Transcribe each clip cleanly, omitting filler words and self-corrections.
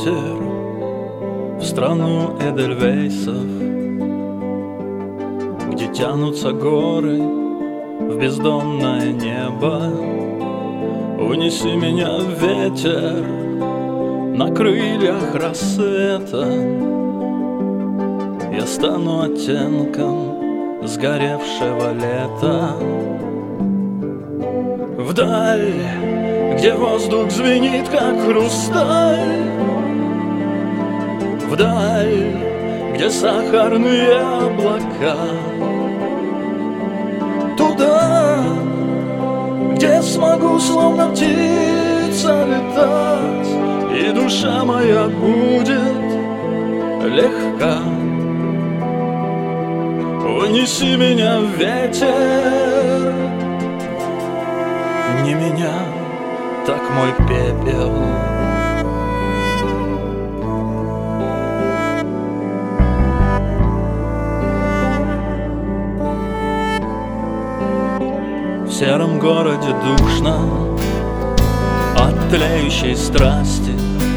ветер в страну эдельвейсов, где тянутся горы в бездонное небо. Унеси меня, ветер, на крыльях рассвета. Я стану оттенком сгоревшего лета. Вдаль, где воздух звенит, как хрусталь. Вдаль, где сахарные облака. Туда, где смогу словно птица летать, и душа моя будет легка. Унеси меня, ветер, не меня, так мой пепел. В сером городе душно от тлеющей страсти.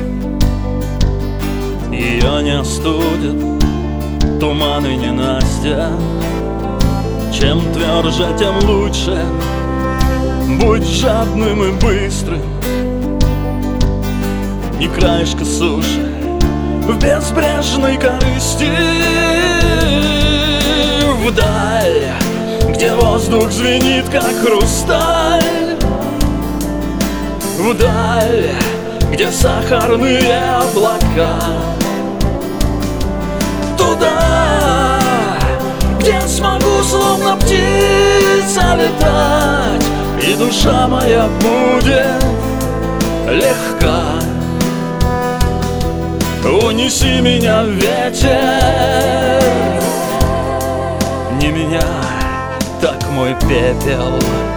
Ее не остудит туман и ненастья. Чем тверже, тем лучше. Будь жадным и быстрым. Ни краешка суши в безбрежной корысти. Вдаль, где воздух звенит, как хрусталь. Вдаль, где сахарные облака. Туда, где смогу словно птица летать, и душа моя будет легка. Унеси меня, ветер, не меня, так мой пепел.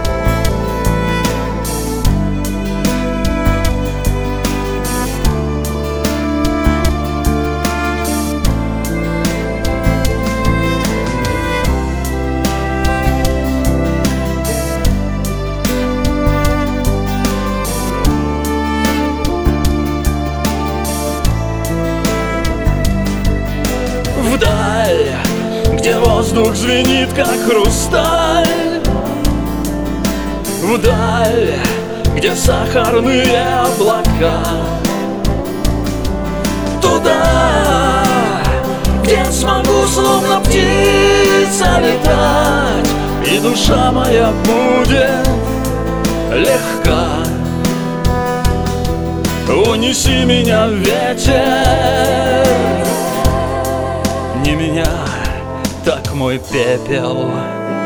Вдаль, где воздух звенит, как хрусталь. Вдаль, где сахарные облака. Туда, где смогу словно птица летать, и душа моя будет легка. Унеси меня, ветер, не меня, так мой пепел.